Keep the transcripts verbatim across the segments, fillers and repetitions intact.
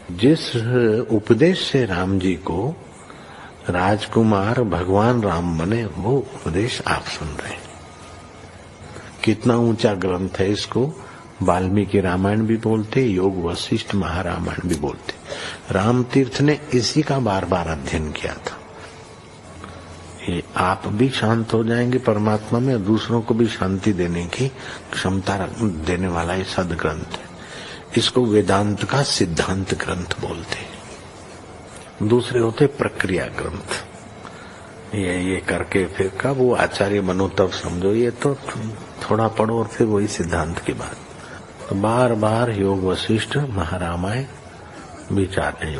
जिस उपदेश से राम जी को राजकुमार भगवान राम बने, वो उपदेश आप सुन रहे हैं। कितना ऊंचा ग्रंथ है, इसको वाल्मीकि रामायण भी बोलते, योग वशिष्ठ महारामायण भी बोलते। राम तीर्थ ने इसी का बार बार अध्ययन किया था। ये आप भी शांत हो जाएंगे परमात्मा में, दूसरों को भी शांति देने की क्षमता देने वाला ये सदग्रंथ है। इसको वेदांत का सिद्धांत ग्रंथ बोलते हैं। दूसरे होते प्रक्रिया ग्रंथ, ये ये करके फिर कब वो आचार्य बनो तब समझो, ये तो थोड़ा पढ़ो और फिर वही सिद्धांत की बात। तो बार बार योग वशिष्ठ महारामायण विचार है।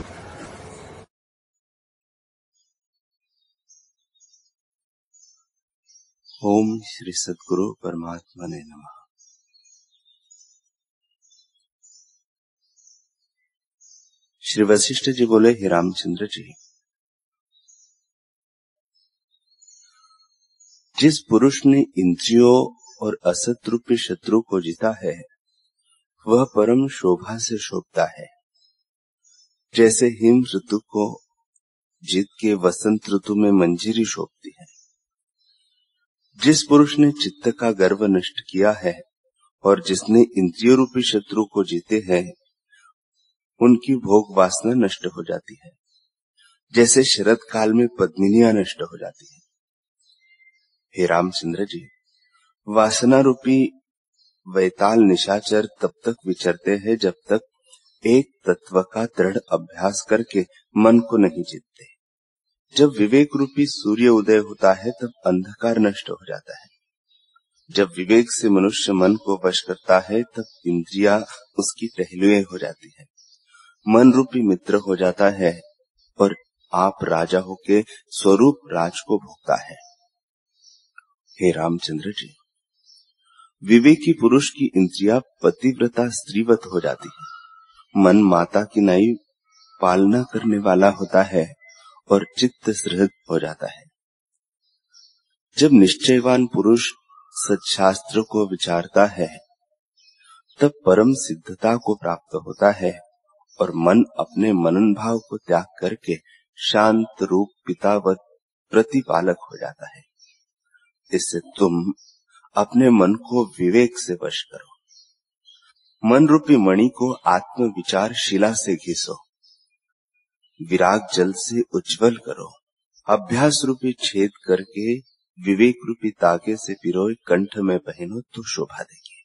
ओम श्री सद्गुरु परमात्मा ने नमः। श्री वशिष्ठ जी बोले, हे रामचंद्र जी, जिस पुरुष ने इंद्रियों और असत रूपी शत्रु को जीता है, वह परम शोभा से शोभता है। जैसे हिम ऋतु को जीत के वसंत ऋतु में मंजीरी शोभती है। जिस पुरुष ने चित्त का गर्व नष्ट किया है और जिसने इंद्रिय रूपी शत्रु को जीते हैं, उनकी भोग वासना नष्ट हो जाती है, जैसे शरद काल में पद्मिनियां नष्ट हो जाती है। हे रामचंद्र जी, वासना रूपी वैताल निशाचर तब तक विचरते हैं जब तक एक तत्व का दृढ़ अभ्यास करके मन को नहीं जीतते। जब विवेक रूपी सूर्य उदय होता है, तब अंधकार नष्ट हो जाता है। जब विवेक से मनुष्य मन को वश करता है, तब इंद्रियां उसकी टहलुएं हो जाती है, मन रूपी मित्र हो जाता है और आप राजा होके स्वरूप राज को भोगता है। हे रामचंद्र जी, विवेकी पुरुष की इंद्रियां पतिव्रता स्त्रीवत हो जाती है, मन माता की नाई पालना करने वाला होता है और चित्त सहृद हो जाता है। जब निश्चयवान पुरुष सत्शास्त्र को विचारता है, तब परम सिद्धता को प्राप्त होता है और मन अपने मनन भाव को त्याग करके शांत रूप पितावत प्रतिपालक हो जाता है। इससे तुम अपने मन को विवेक से वश करो। मन रूपी मणि को आत्म विचार शिला से घिसो, विराग जल से उज्जवल करो। अभ्यास रूपी छेद करके विवेक रूपी तागे से पिरोए कंठ में पहनो तो शोभा देगी।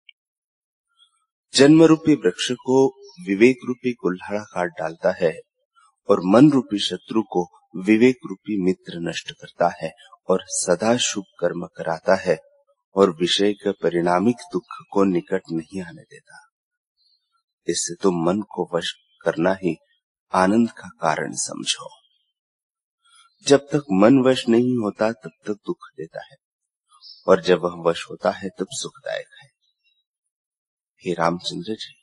जन्म रूपी वृक्ष को विवेक रूपी कुल्हाड़ा काट डालता है और मन रूपी शत्रु को विवेक रूपी मित्र नष्ट करता है और सदा शुभ कर्म कराता है और विषय के परिणामिक दुख को निकट नहीं आने देता। इससे तुम मन को वश करना ही आनंद का कारण समझो। जब तक मन वश नहीं होता तब तक दुख देता है और जब वह वश होता है तब सुखदायक है। हे रामचंद्र जी,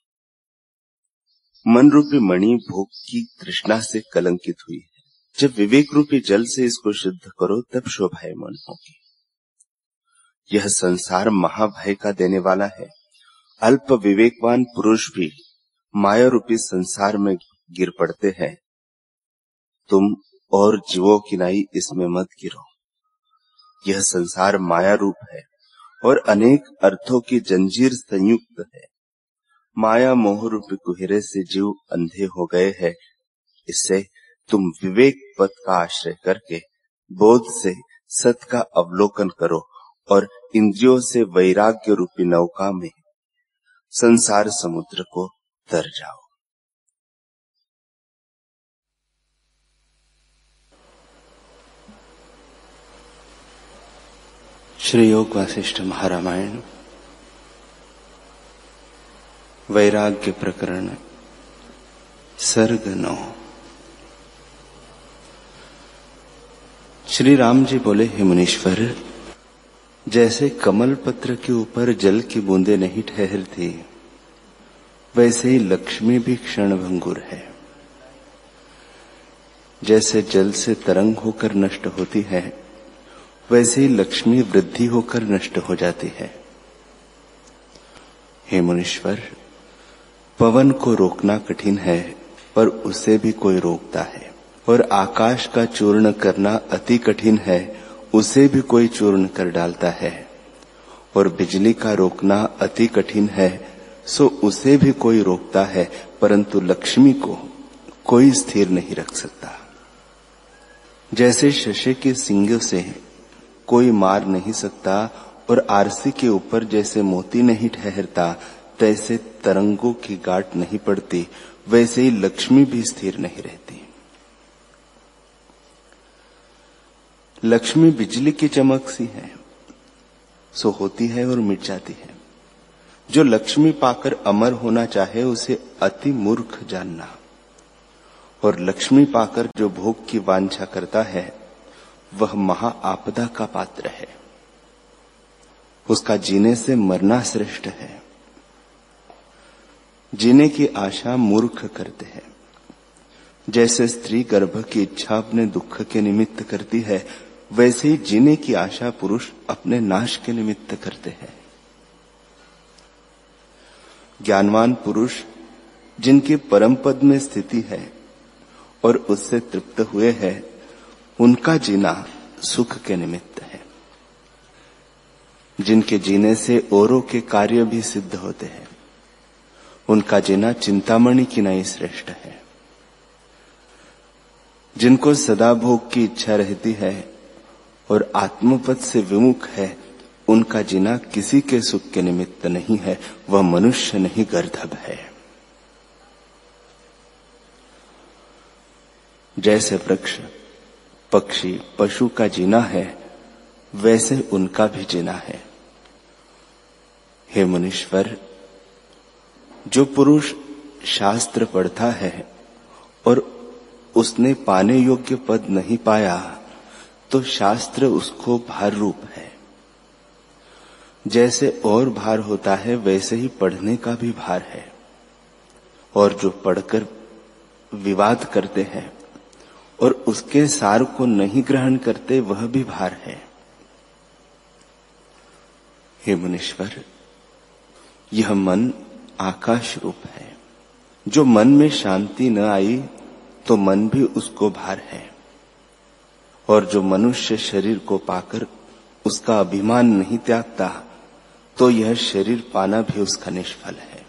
मन रूपी मणि भोग की तृष्णा से कलंकित हुई है। जब विवेक रूपी जल से इसको शुद्ध करो तब शोभायमान होगी। यह संसार महाभय का देने वाला है। अल्प विवेकवान पुरुष भी माया रूपी संसार में गिर पड़ते हैं। तुम और जीवों की नाई इसमें मत गिरो। यह संसार माया रूप है और अनेक अर्थों की जंजीर संयुक्त है। माया मोह रूपी कुहरे से जीव अंधे हो गए हैं। इससे तुम विवेक पथ का आश्रय करके बोध से सत का अवलोकन करो और इंद्रियों से वैराग्य रूपी नौका में संसार समुद्र को तर जाओ। श्री योग वशिष्ठ महारामायण वैराग्य प्रकरण सर्ग नौ। श्री राम जी बोले, हे मुनीश्वर, जैसे कमल पत्र के ऊपर जल की बूंदें नहीं ठहरती, वैसे ही लक्ष्मी भी क्षण भंगुर है। जैसे जल से तरंग होकर नष्ट होती है, वैसे ही लक्ष्मी वृद्धि होकर नष्ट हो जाती है। हे मुनीश्वर, पवन को रोकना कठिन है पर उसे भी कोई रोकता है। और आकाश का चूर्ण करना अति कठिन है, उसे भी कोई चूर्ण कर डालता है। और बिजली का रोकना अति कठिन है, सो उसे भी कोई रोकता है, परंतु लक्ष्मी को कोई स्थिर नहीं रख सकता। जैसे शशे के सींग से कोई मार नहीं सकता और आरसी के ऊपर जैसे मोती नहीं ठहरता, तैसे तरंगों की गांठ नहीं पड़ती, वैसे ही लक्ष्मी भी स्थिर नहीं रहती। लक्ष्मी बिजली की चमक सी है, सो होती है और मिट जाती है। जो लक्ष्मी पाकर अमर होना चाहे उसे अति मूर्ख जानना, और लक्ष्मी पाकर जो भोग की वांछा करता है वह महा आपदा का पात्र है। उसका जीने से मरना श्रेष्ठ है। जीने की आशा मूर्ख करते हैं। जैसे स्त्री गर्भ की इच्छा अपने दुख के निमित्त करती है, वैसे ही जीने की आशा पुरुष अपने नाश के निमित्त करते हैं। ज्ञानवान पुरुष जिनकी परम पद में स्थिति है और उससे तृप्त हुए हैं, उनका जीना सुख के निमित्त है। जिनके जीने से औरों के कार्य भी सिद्ध होते हैं, उनका जीना चिंतामणि की नहीं श्रेष्ठ है। जिनको सदा भोग की इच्छा रहती है और आत्मपद से विमुख है, उनका जीना किसी के सुख के निमित्त नहीं है, वह मनुष्य नहीं गर्दभ है। जैसे वृक्ष, पक्षी, पशु का जीना है, वैसे उनका भी जीना है। हे मुनीश्वर, जो पुरुष शास्त्र पढ़ता है और उसने पाने योग्य पद नहीं पाया, तो शास्त्र उसको भार रूप है। जैसे और भार होता है, वैसे ही पढ़ने का भी भार है। और जो पढ़कर विवाद करते हैं और उसके सार को नहीं ग्रहण करते, वह भी भार है। हे मुनीश्वर, यह मन आकाश रूप है। जो मन में शांति न आई तो मन भी उसको भार है। और जो मनुष्य शरीर को पाकर उसका अभिमान नहीं त्यागता, तो यह शरीर पाना भी उसका निष्फल है।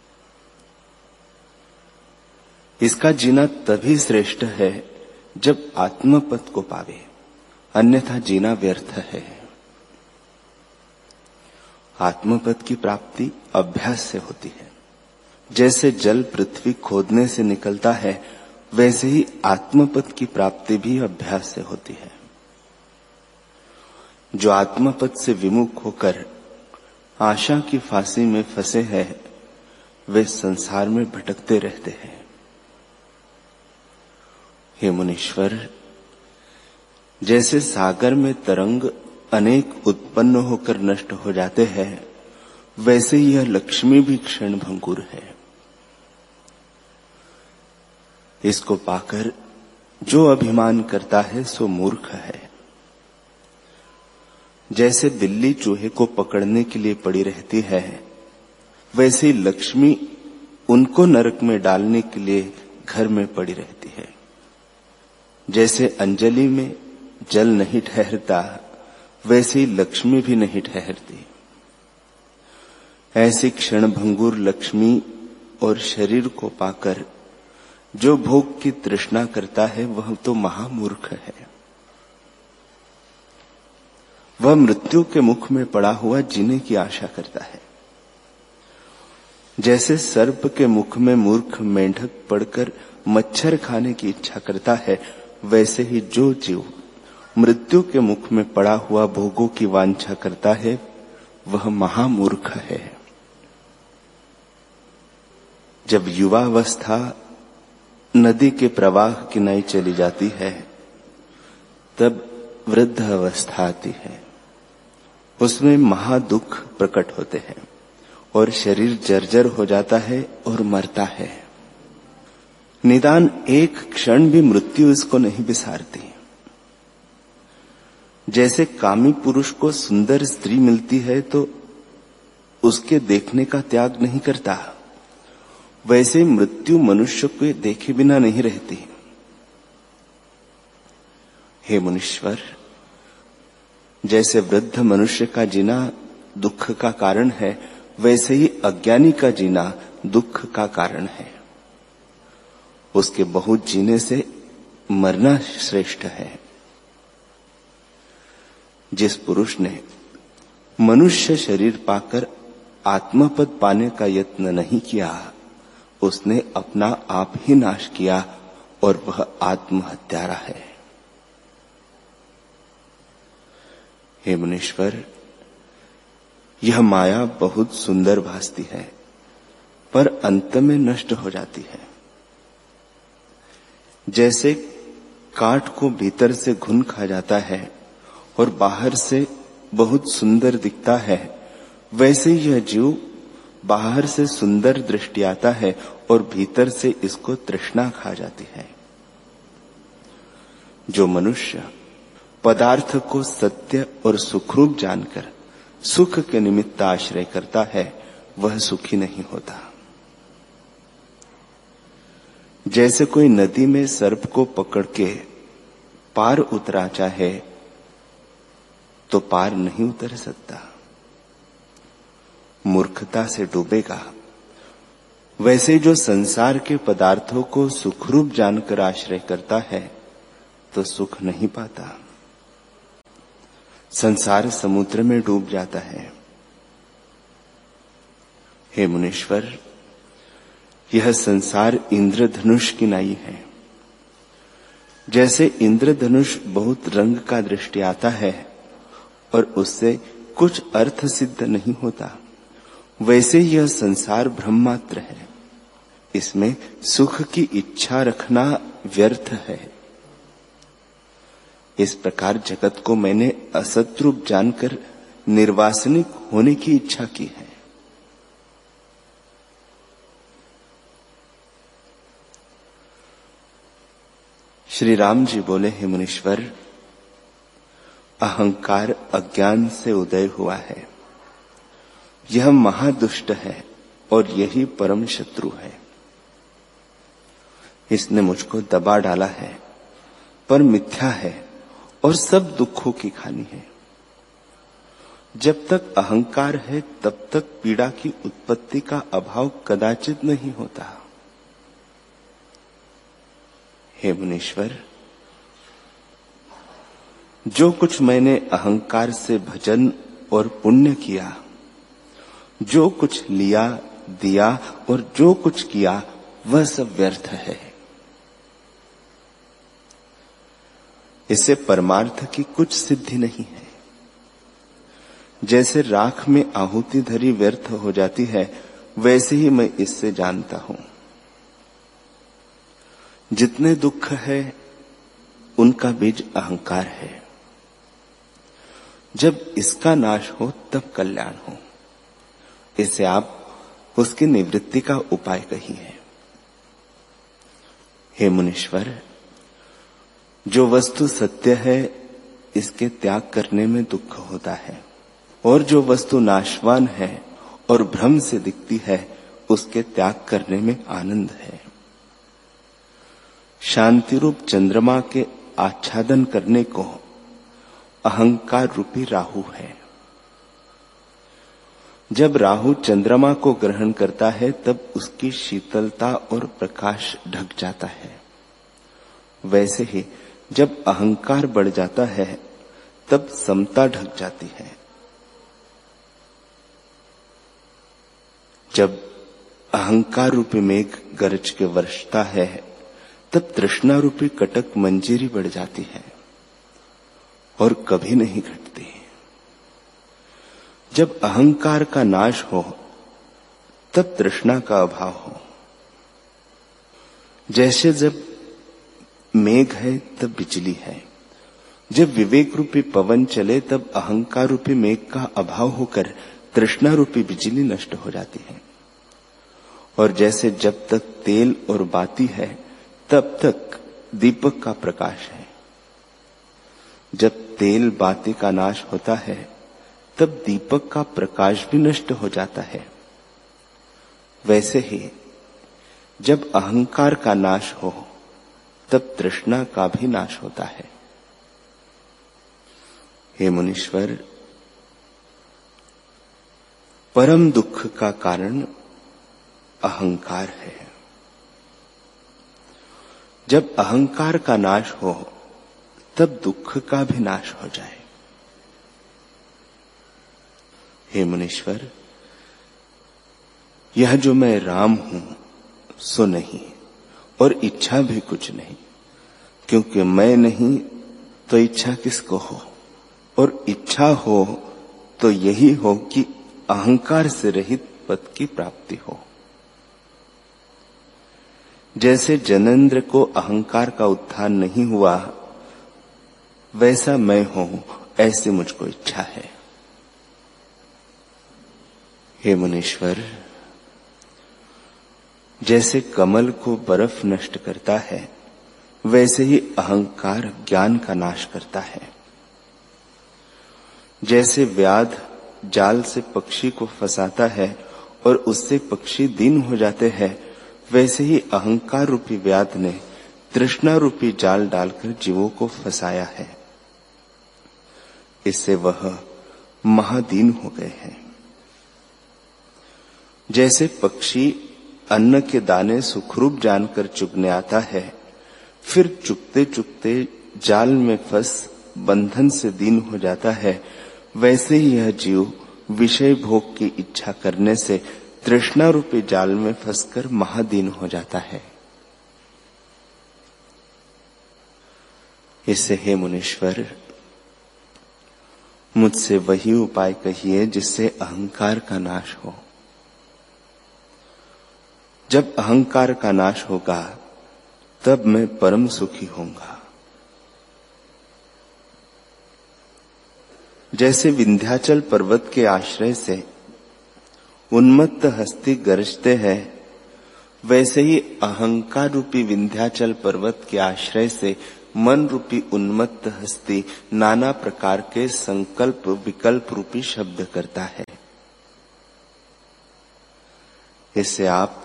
इसका जीना तभी श्रेष्ठ है जब आत्मपद को पावे, अन्यथा जीना व्यर्थ है। आत्मपद की प्राप्ति अभ्यास से होती है। जैसे जल पृथ्वी खोदने से निकलता है, वैसे ही आत्मपद की प्राप्ति भी अभ्यास से होती है। जो आत्मपद से विमुख होकर आशा की फांसी में फंसे हैं, वे संसार में भटकते रहते हैं। हे मुनीश्वर, जैसे सागर में तरंग अनेक उत्पन्न होकर नष्ट हो जाते हैं, वैसे ही यह लक्ष्मी भी क्षण भंगुर है। इसको पाकर जो अभिमान करता है सो मूर्ख है। जैसे बिल्ली चूहे को पकड़ने के लिए पड़ी रहती है, वैसे ही लक्ष्मी उनको नरक में डालने के लिए घर में पड़ी रहती है। जैसे अंजलि में जल नहीं ठहरता, वैसे ही लक्ष्मी भी नहीं ठहरती। ऐसी क्षण भंगुर लक्ष्मी और शरीर को पाकर जो भोग की तृष्णा करता है, वह तो महामूर्ख है। वह मृत्यु के मुख में पड़ा हुआ जीने की आशा करता है। जैसे सर्प के मुख में मूर्ख मेंढक पड़कर मच्छर खाने की इच्छा करता है, वैसे ही जो जीव मृत्यु के मुख में पड़ा हुआ भोगों की वांछा करता है, वह महामूर्ख है। जब युवावस्था नदी के प्रवाह की नाई चली जाती है, तब वृद्ध अवस्था आती है। उसमें महादुख प्रकट होते हैं और शरीर जर्जर हो जाता है और मरता है। निदान एक क्षण भी मृत्यु इसको नहीं बिसारती। जैसे कामी पुरुष को सुंदर स्त्री मिलती है तो उसके देखने का त्याग नहीं करता, वैसे मृत्यु मनुष्य को देखे बिना नहीं रहती। हे मुनीश्वर, जैसे वृद्ध मनुष्य का जीना दुख का कारण है, वैसे ही अज्ञानी का जीना दुख का कारण है। उसके बहुत जीने से मरना श्रेष्ठ है। जिस पुरुष ने मनुष्य शरीर पाकर आत्मपद पाने का यत्न नहीं किया, उसने अपना आप ही नाश किया और वह आत्महत्यारा है। हे मुनीश्वर, यह माया बहुत सुंदर भासती है, पर अंत में नष्ट हो जाती है। जैसे काठ को भीतर से घुन खा जाता है और बाहर से बहुत सुंदर दिखता है, वैसे यह जीव बाहर से सुंदर दृष्टि आता है और भीतर से इसको तृष्णा खा जाती है। जो मनुष्य पदार्थ को सत्य और सुखरूप जानकर सुख के निमित्त आश्रय करता है, वह सुखी नहीं होता। जैसे कोई नदी में सर्प को पकड़ के पार उतरा चाहे तो पार नहीं उतर सकता, मूर्खता से डूबेगा। वैसे जो संसार के पदार्थों को सुखरूप जानकर आश्रय करता है तो सुख नहीं पाता, संसार समुद्र में डूब जाता है। हे मुनीश्वर, यह संसार इंद्रधनुष की नाई है। जैसे इंद्रधनुष बहुत रंग का दृष्टि आता है और उससे कुछ अर्थ सिद्ध नहीं होता, वैसे यह संसार ब्रह्मात्र है। इसमें सुख की इच्छा रखना व्यर्थ है। इस प्रकार जगत को मैंने असत रूप जानकर निर्वासनिक होने की इच्छा की है। श्री राम जी बोले, हे मुनीश्वर, अहंकार अज्ञान से उदय हुआ है। यह महादुष्ट है और यही परम शत्रु है। इसने मुझको दबा डाला है, पर मिथ्या है और सब दुखों की खानी है। जब तक अहंकार है तब तक पीड़ा की उत्पत्ति का अभाव कदाचित नहीं होता। हे मुनीश्वर, जो कुछ मैंने अहंकार से भजन और पुण्य किया, जो कुछ लिया दिया और जो कुछ किया, वह सब व्यर्थ है। इससे परमार्थ की कुछ सिद्धि नहीं है। जैसे राख में आहुति धरी व्यर्थ हो जाती है, वैसे ही मैं इससे जानता हूं। जितने दुख है उनका बीज अहंकार है। जब इसका नाश हो तब कल्याण हो। इसे आप उसकी निवृत्ति का उपाय कहिए। हे मुनीश्वर, जो वस्तु सत्य है इसके त्याग करने में दुख होता है, और जो वस्तु नाशवान है और भ्रम से दिखती है उसके त्याग करने में आनंद है। शांति रूप चंद्रमा के आच्छादन करने को अहंकार रूपी राहु है। जब राहु चंद्रमा को ग्रहण करता है तब उसकी शीतलता और प्रकाश ढक जाता है। वैसे ही जब अहंकार बढ़ जाता है तब समता ढक जाती है। जब अहंकार रूपी मेघ गरज के वर्षता है तब तृष्णा रूपी कटक मंजीरी बढ़ जाती है और कभी नहीं घटती। जब अहंकार का नाश हो तब तृष्णा का अभाव हो। जैसे जब मेघ है तब बिजली है। जब विवेक रूपी पवन चले तब अहंकार रूपी मेघ का अभाव होकर तृष्णा रूपी बिजली नष्ट हो जाती है। और जैसे जब तक तेल और बाती है तब तक दीपक का प्रकाश है, जब तेल बाती का नाश होता है तब दीपक का प्रकाश भी नष्ट हो जाता है। वैसे ही जब अहंकार का नाश हो तब तृष्णा का भी नाश होता है। हे मुनीश्वर, परम दुख का कारण अहंकार है। जब अहंकार का नाश हो तब दुख का भी नाश हो जाए। हे मुनीश्वर, यह जो मैं राम हूं सो नहीं, और इच्छा भी कुछ नहीं, क्योंकि मैं नहीं तो इच्छा किसको हो, और इच्छा हो तो यही हो कि अहंकार से रहित पद की प्राप्ति हो। जैसे जनेंद्र को अहंकार का उत्थान नहीं हुआ, वैसा मैं हूं, ऐसी मुझको इच्छा है। हे मुनीश्वर, जैसे कमल को बर्फ नष्ट करता है, वैसे ही अहंकार ज्ञान का नाश करता है। जैसे व्याध जाल से पक्षी को फंसाता है और उससे पक्षी दीन हो जाते हैं, वैसे ही अहंकार रूपी व्याध ने तृष्णा रूपी जाल डालकर जीवों को फंसाया है। इससे वह महादीन हो गए हैं। जैसे पक्षी अन्न के दाने सुखरूप जानकर चुगने आता है, फिर चुगते चुगते जाल में फंस बंधन से दीन हो जाता है, वैसे ही यह जीव विषय भोग की इच्छा करने से तृष्णा रूपी जाल में फंसकर महादीन हो जाता है। इससे हे मुनीश्वर, मुझसे वही उपाय कहिए जिससे अहंकार का नाश हो। जब अहंकार का नाश होगा तब मैं परम सुखी होऊंगा। जैसे विंध्याचल पर्वत के आश्रय से उन्मत्त हस्ती गरजते हैं, वैसे ही अहंकार रूपी विंध्याचल पर्वत के आश्रय से मन रूपी उन्मत्त हस्ती नाना प्रकार के संकल्प विकल्प रूपी शब्द करता है। इससे आप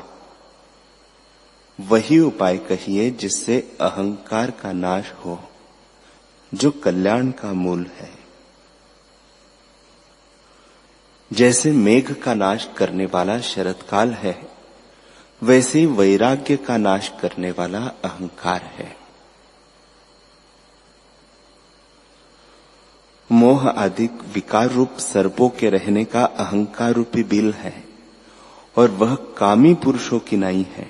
वही उपाय कहिए जिससे अहंकार का नाश हो, जो कल्याण का मूल है। जैसे मेघ का नाश करने वाला शरतकाल है, वैसे ही वैराग्य का नाश करने वाला अहंकार है। मोह आदि विकार रूप सर्पों के रहने का अहंकार रूपी बिल है, और वह कामी पुरुषों की नाई है।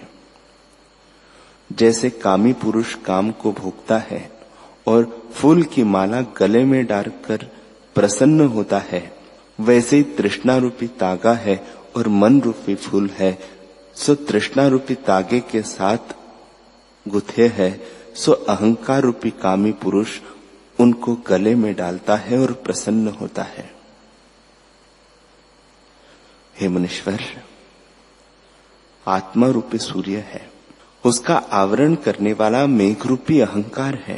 जैसे कामी पुरुष काम को भोगता है और फूल की माला गले में डालकर प्रसन्न होता है, वैसे ही तृष्णा रूपी तागा है और मन रूपी फूल है। सो तृष्णा रूपी तागे के साथ गुथे है, सो अहंकार रूपी कामी पुरुष उनको गले में डालता है और प्रसन्न होता है। हे मुनीश्वर, आत्मा रूपी सूर्य है, उसका आवरण करने वाला मेघ रूपी अहंकार है।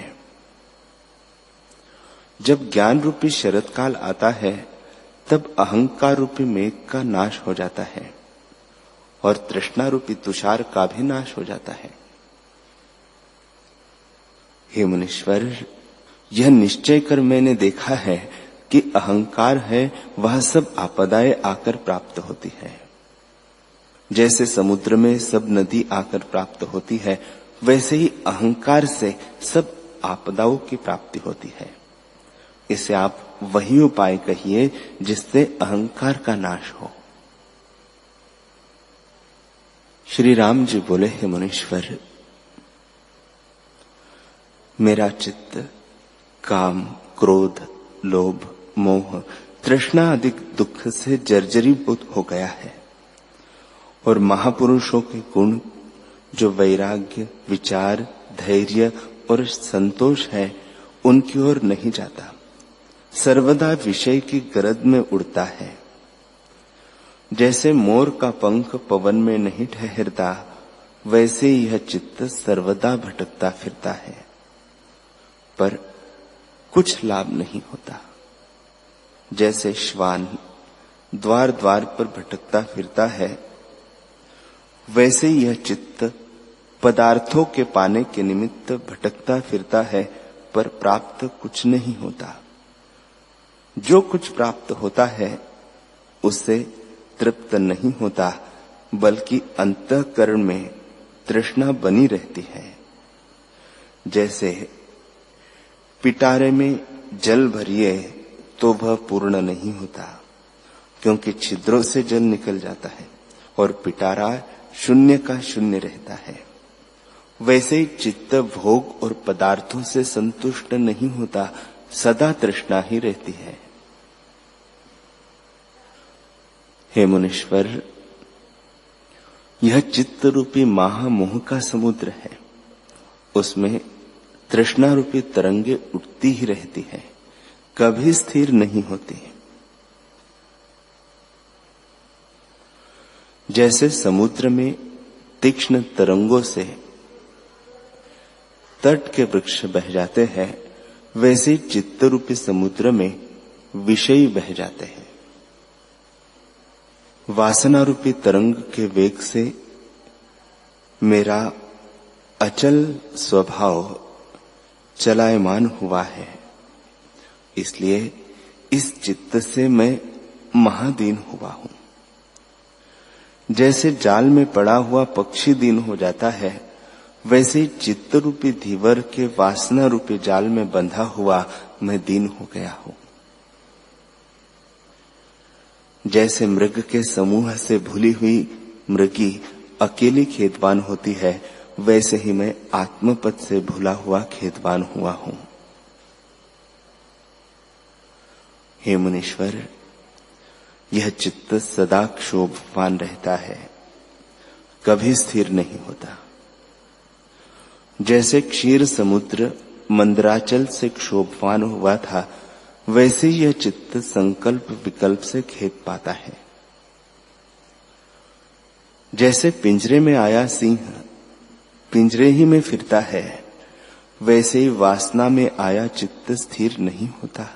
जब ज्ञान रूपी शरतकाल आता है, तब अहंकार रूपी मेघ का नाश हो जाता है और तृष्णा रूपी तुषार का भी नाश हो जाता है। हे मुनीश्वर, यह निश्चय कर मैंने देखा है कि अहंकार है वह सब आपदाएं आकर प्राप्त होती है। जैसे समुद्र में सब नदी आकर प्राप्त होती है, वैसे ही अहंकार से सब आपदाओं की प्राप्ति होती है। इसे आप वही उपाय कहिए जिससे अहंकार का नाश हो। श्री राम जी बोले, हे मुनीश्वर, मेरा चित्त काम, क्रोध, लोभ, मोह, तृष्णा आदि दुख से जर्जरीभूत हो गया है, और महापुरुषों के गुण जो वैराग्य, विचार, धैर्य और संतोष है, उनकी ओर नहीं जाता, सर्वदा विषय की गरज में उड़ता है। जैसे मोर का पंख पवन में नहीं ठहरता, वैसे यह चित्त सर्वदा भटकता फिरता है, पर कुछ लाभ नहीं होता। जैसे श्वान द्वार द्वार पर भटकता फिरता है वैसे यह चित्त पदार्थों के पाने के निमित्त भटकता फिरता है, पर प्राप्त कुछ नहीं होता। जो कुछ प्राप्त होता है उससे तृप्त नहीं होता, बल्कि अंतःकरण में तृष्णा बनी रहती है। जैसे पिटारे में जल भरिए तो वह पूर्ण नहीं होता, क्योंकि छिद्रों से जल निकल जाता है और पिटारा शून्य का शून्य रहता है। वैसे ही चित्त भोग और पदार्थों से संतुष्ट नहीं होता, सदा तृष्णा ही रहती है। हे मुनीश्वर, यह चित्त रूपी महामोह का समुद्र है। उसमें तृष्णा रूपी तरंगे उठती ही रहती है, कभी स्थिर नहीं होती। जैसे समुद्र में तीक्ष्ण तरंगों से तट के वृक्ष बह जाते हैं, वैसे ही चित्त रूपी समुद्र में विषय बह जाते हैं। वासना रूपी तरंग के वेग से मेरा अचल स्वभाव चलायमान हुआ है, इसलिए इस चित्त से मैं महादीन हुआ हूं। जैसे जाल में पड़ा हुआ पक्षी दीन हो जाता है, वैसे ही चित्त रूपी धीवर के वासना रूपी जाल में बंधा हुआ मैं दीन हो गया हूं। जैसे मृग के समूह से भूली हुई मृगी अकेली खेतवान होती है, वैसे ही मैं आत्मपद से भूला हुआ खेतवान हुआ हूं। हे मुनीश्वर, यह चित्त सदा क्षोभवान रहता है, कभी स्थिर नहीं होता। जैसे क्षीर समुद्र मंदराचल से क्षोभवान हुआ था, वैसे यह चित्त संकल्प विकल्प से खेद पाता है। जैसे पिंजरे में आया सिंह पिंजरे ही में फिरता है, वैसे ही वासना में आया चित्त स्थिर नहीं होता।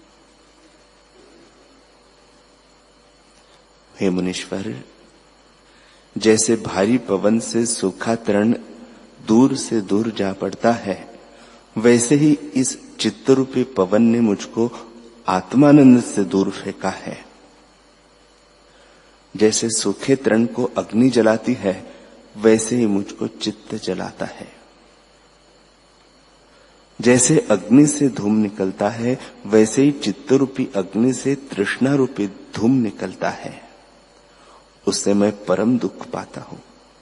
हे मुनीश्वर, जैसे भारी पवन से सूखा तृण दूर से दूर जा पड़ता है, वैसे ही इस चित्त रूपी पवन ने मुझको आत्मानंद से दूर फेंका है। जैसे सूखे तृण को अग्नि जलाती है, वैसे ही मुझको चित्त जलाता है। जैसे अग्नि से धूम निकलता है, वैसे ही चित्त रूपी अग्नि से तृष्णा रूपी धूम निकलता है। उससे मैं परम दुख पाता हूं।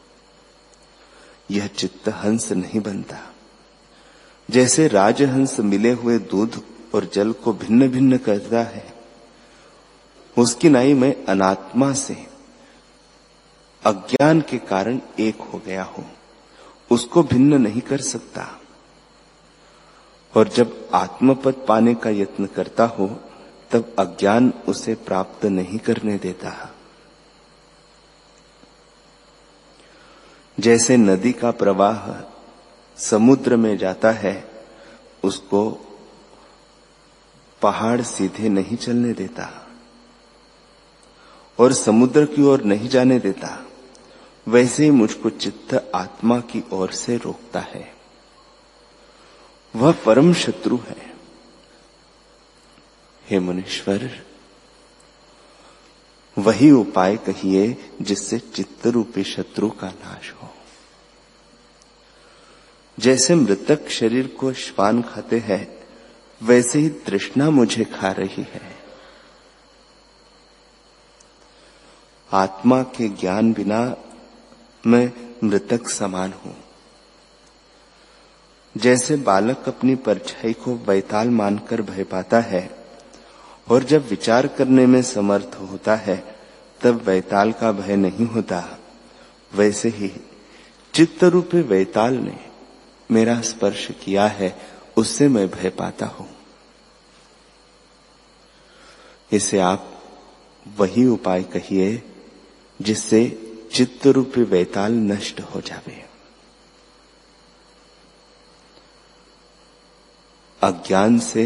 यह चित्त हंस नहीं बनता। जैसे राजहंस मिले हुए दूध और जल को भिन्न भिन्न करता है, उसकी नाई मैं अनात्मा से अज्ञान के कारण एक हो गया हूं, उसको भिन्न नहीं कर सकता। और जब आत्मपद पाने का यत्न करता हो, तब अज्ञान उसे प्राप्त नहीं करने देता। जैसे नदी का प्रवाह समुद्र में जाता है, उसको पहाड़ सीधे नहीं चलने देता और समुद्र की ओर नहीं जाने देता, वैसे ही मुझको चित्त आत्मा की ओर से रोकता है। वह परम शत्रु है। हे मुनीश्वर, वही उपाय कहिए जिससे चित्त रूपी शत्रु का नाश हो। जैसे मृतक शरीर को श्वान खाते हैं, वैसे ही तृष्णा मुझे खा रही है। आत्मा के ज्ञान बिना मैं मृतक समान हूं। जैसे बालक अपनी परछाई को बैताल मानकर भय पाता है और जब विचार करने में समर्थ होता है, तब बैताल का भय नहीं होता, वैसे ही चित्त रूपी बैताल ने मेरा स्पर्श किया है, उससे मैं भय पाता हूं। इसे आप वही उपाय कहिए जिससे चित्त रूपी बैताल नष्ट हो जावे। अज्ञान से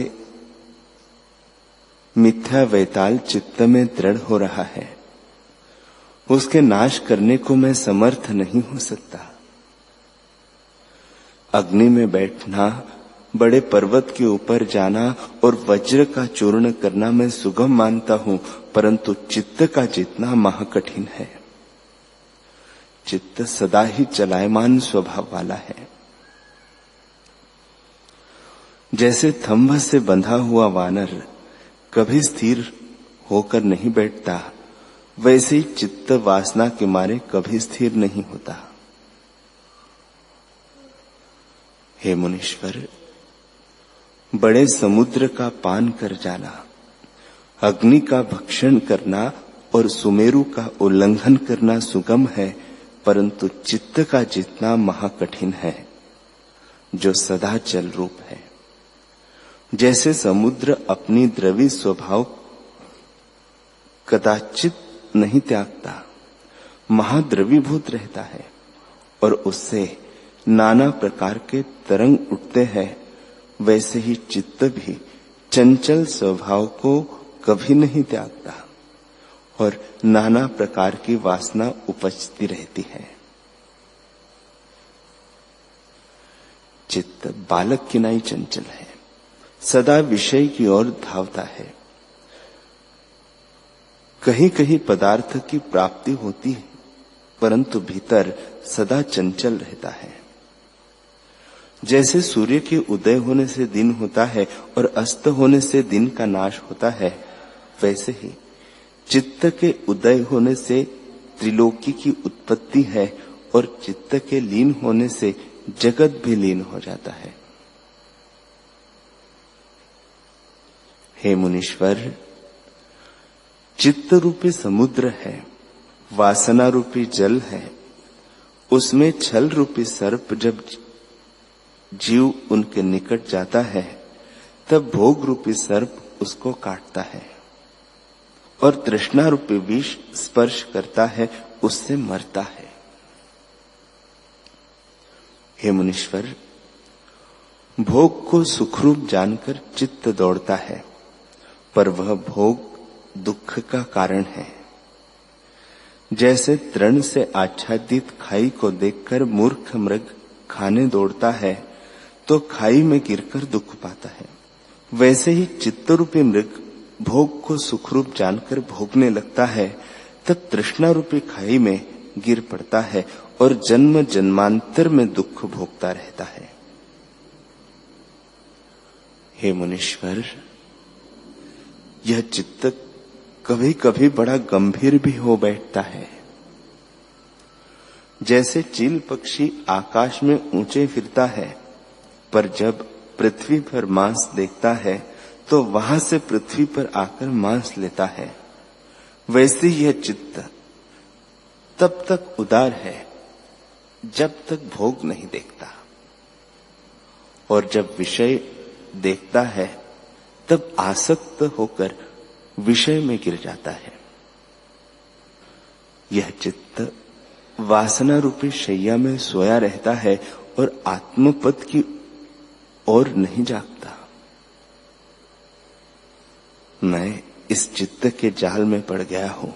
मिथ्या वैताल चित्त में दृढ़ हो रहा है, उसके नाश करने को मैं समर्थ नहीं हो सकता। अग्नि में बैठना, बड़े पर्वत के ऊपर जाना और वज्र का चूर्ण करना मैं सुगम मानता हूं, परंतु चित्त का जीतना महाकठिन है। चित्त सदा ही चलायमान स्वभाव वाला है। जैसे थंभ से बंधा हुआ वानर कभी स्थिर होकर नहीं बैठता, वैसे ही चित्त वासना के मारे कभी स्थिर नहीं होता। हे मुनीश्वर, बड़े समुद्र का पान कर जाना, अग्नि का भक्षण करना और सुमेरु का उल्लंघन करना सुगम है, परंतु चित्त का जीतना महाकठिन है, जो सदा जल रूप है। जैसे समुद्र अपनी द्रवी स्वभाव कदाचित नहीं त्यागता, महाद्रवीभूत रहता है और उससे नाना प्रकार के तरंग उठते हैं, वैसे ही चित्त भी चंचल स्वभाव को कभी नहीं त्यागता और नाना प्रकार की वासना उपजती रहती है। चित्त बालक की नाई चंचल है, सदा विषय की ओर धावता है। कहीं कहीं पदार्थ की प्राप्ति होती है, परंतु भीतर सदा चंचल रहता है। जैसे सूर्य के उदय होने से दिन होता है और अस्त होने से दिन का नाश होता है, वैसे ही चित्त के उदय होने से त्रिलोकी की उत्पत्ति है और चित्त के लीन होने से जगत भी लीन हो जाता है। हे मुनीश्वर, चित्त रूपी समुद्र है, वासना रूपी जल है, उसमें छल रूपी सर्प जब जीव उनके निकट जाता है, तब भोग रूपी सर्प उसको काटता है और तृष्णा रूपी विष स्पर्श करता है, उससे मरता है। हे मुनीश्वर, भोग को सुखरूप जानकर चित्त दौड़ता है, पर वह भोग दुख का कारण है। जैसे तृण से आच्छादित खाई को देखकर मूर्ख मृग खाने दौड़ता है, तो खाई में गिरकर दुख पाता है, वैसे ही चित्त रूपी मृग भोग को सुखरूप जानकर भोगने लगता है, तब तृष्णा रूपी खाई में गिर पड़ता है और जन्म जन्मांतर में दुख भोगता रहता है। हे मुनीश्वर, यह चित्त कभी कभी बड़ा गंभीर भी हो बैठता है। जैसे चील पक्षी आकाश में ऊंचे फिरता है, पर जब पृथ्वी पर मांस देखता है तो वहां से पृथ्वी पर आकर मांस लेता है, वैसे यह चित्त तब तक उदार है जब तक भोग नहीं देखता, और जब विषय देखता है तब आसक्त होकर विषय में गिर जाता है। यह चित्त वासना रूपी शैया में सोया रहता है और आत्मपद की ओर नहीं जागता। मैं इस चित्त के जाल में पड़ गया हूं।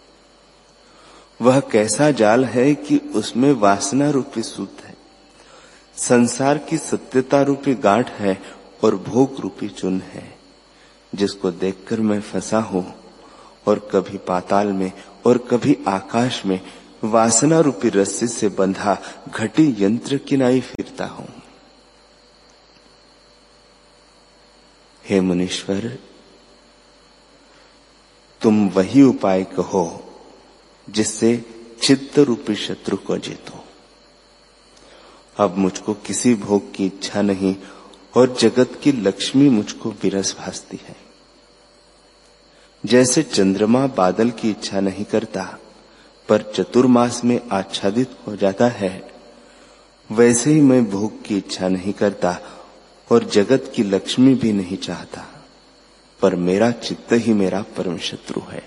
वह कैसा जाल है कि उसमें वासना रूपी सूत है, संसार की सत्यता रूपी गांठ है और भोग रूपी चुन है, जिसको देखकर मैं फंसा हूं और कभी पाताल में और कभी आकाश में वासना रूपी रस्सी से बंधा घटी यंत्र की नाई फिरता हूं। हे मुनीश्वर, तुम वही उपाय कहो जिससे चित्त रूपी शत्रु को जीतो। अब मुझको किसी भोग की इच्छा नहीं और जगत की लक्ष्मी मुझको विरस भासती है। जैसे चंद्रमा बादल की इच्छा नहीं करता पर चतुर्मास में आच्छादित हो जाता है, वैसे ही मैं भोग की इच्छा नहीं करता और जगत की लक्ष्मी भी नहीं चाहता, पर मेरा चित्त ही मेरा परम शत्रु है।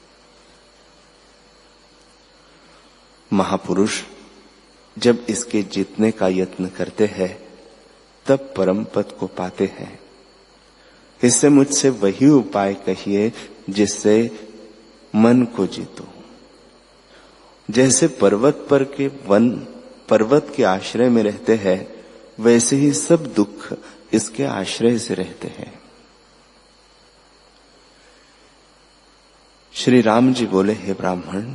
महापुरुष जब इसके जीतने का यत्न करते हैं तब परम पद को पाते हैं। इससे मुझसे वही उपाय कहिए जिससे मन को जीतो। जैसे पर्वत पर के वन पर्वत के आश्रय में रहते हैं, वैसे ही सब दुख इसके आश्रय से रहते हैं। श्री राम जी बोले, हे ब्राह्मण,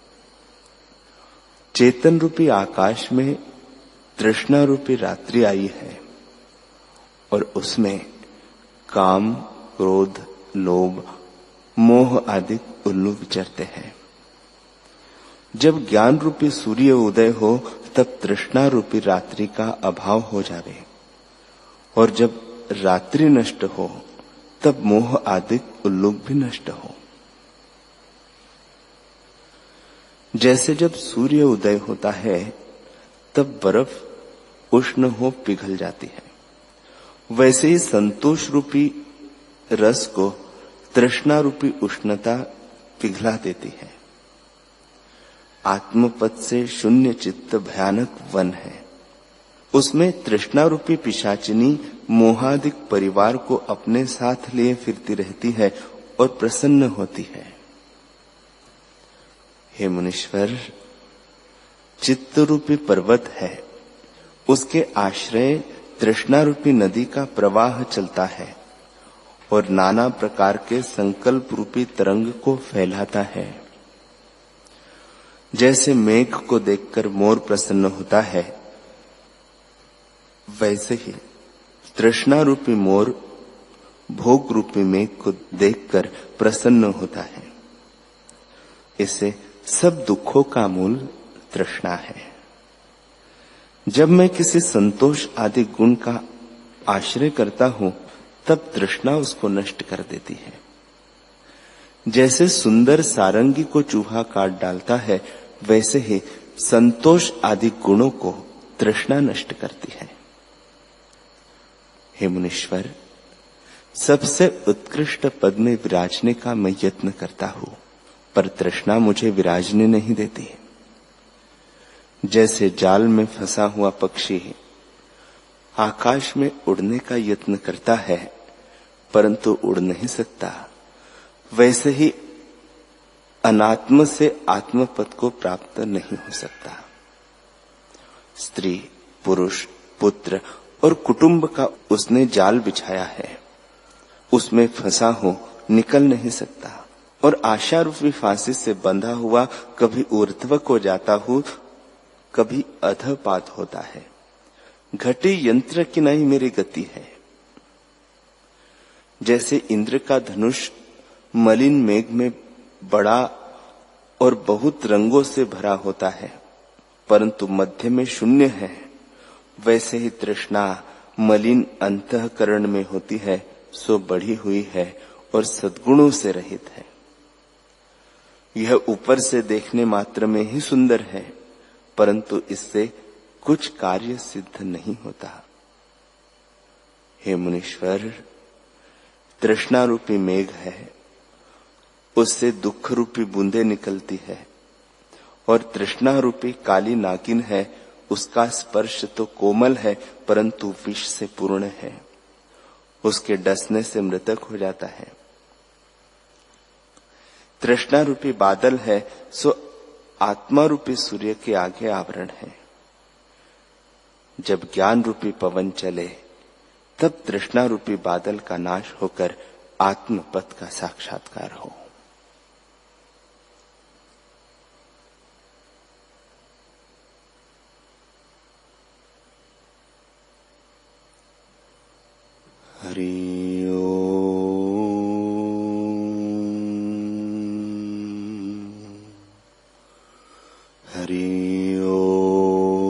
चेतन रूपी आकाश में तृष्णा रूपी रात्रि आई है और उसमें काम, क्रोध, लोभ, मोह आदि उल्लू विचरते हैं। जब ज्ञान रूपी सूर्य उदय हो तब तृष्णा रूपी रात्रि का अभाव हो जावे, और जब रात्रि नष्ट हो तब मोह आदि उल्लू भी नष्ट हो। जैसे जब सूर्य उदय होता है तब बर्फ उष्ण हो पिघल जाती है, वैसे ही संतोष रूपी रस को तृष्णा रूपी उष्णता पिघला देती है। आत्मपद से शून्य चित्त भयानक वन है, उसमें तृष्णा रूपी पिशाचिनी मोहादिक परिवार को अपने साथ लिए फिरती रहती है और प्रसन्न होती है। हे मुनीश्वर, चित्त रूपी पर्वत है, उसके आश्रय तृष्णा रूपी नदी का प्रवाह चलता है और नाना प्रकार के संकल्प रूपी तरंग को फैलाता है। जैसे मेघ को देखकर मोर प्रसन्न होता है, वैसे ही तृष्णा रूपी मोर भोग रूपी मेघ को देखकर प्रसन्न होता है। इससे सब दुखों का मूल तृष्णा है। जब मैं किसी संतोष आदि गुण का आश्रय करता हूं तब तृष्णा उसको नष्ट कर देती है। जैसे सुंदर सारंगी को चूहा काट डालता है, वैसे ही संतोष आदि गुणों को तृष्णा नष्ट करती है। हे मुनीश्वर, सबसे उत्कृष्ट पद में विराजने का मैं यत्न करता हूं, पर तृष्णा मुझे विराजने नहीं देती। जैसे जाल में फंसा हुआ पक्षी आकाश में उड़ने का यत्न करता है परंतु उड़ नहीं सकता, वैसे ही अनात्म से आत्मपद को प्राप्त नहीं हो सकता। स्त्री, पुरुष, पुत्र और कुटुंब का उसने जाल बिछाया है, उसमें फंसा हो निकल नहीं सकता, और आशा रूपी फांसी से बंधा हुआ कभी ऊर्ध्व को जाता हूं, कभी अधपात होता है। घटी यंत्र की नहीं मेरी गति है। जैसे इंद्र का धनुष मलिन मेघ में बड़ा और बहुत रंगों से भरा होता है परंतु मध्य में शून्य है, वैसे ही तृष्णा मलिन अंतःकरण में होती है, सो बढ़ी हुई है और सद्गुणों से रहित है। यह ऊपर से देखने मात्र में ही सुंदर है, परंतु इससे कुछ कार्य सिद्ध नहीं होता। हे मुनीश्वर, तृष्णा रूपी मेघ है, उससे दुख रूपी बूंदे निकलती है, और तृष्णा रूपी काली नागिन है, उसका स्पर्श तो कोमल है परंतु विष से पूर्ण है, उसके डसने से मृतक हो जाता है। तृष्णा रूपी बादल है, सो आत्मा रूपी सूर्य के आगे आवरण है। जब ज्ञान रूपी पवन चले तब तृष्णा रूपी बादल का नाश होकर आत्म पद का साक्षात्कार हो। हरि ओम, हरि ओम।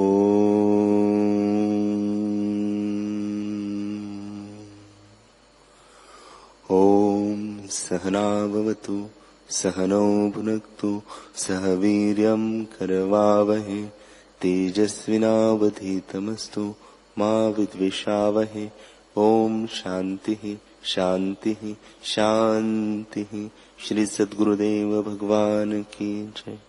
ओम सहना भवतु, सहनौ भुनक्तु, सह वीर्यं करवावहै, तेजस्विनावधीतमस्तु मा विद्विषावहै। ओम शांति शांति शांति। श्री सद्गुरुदेव भगवान की जय।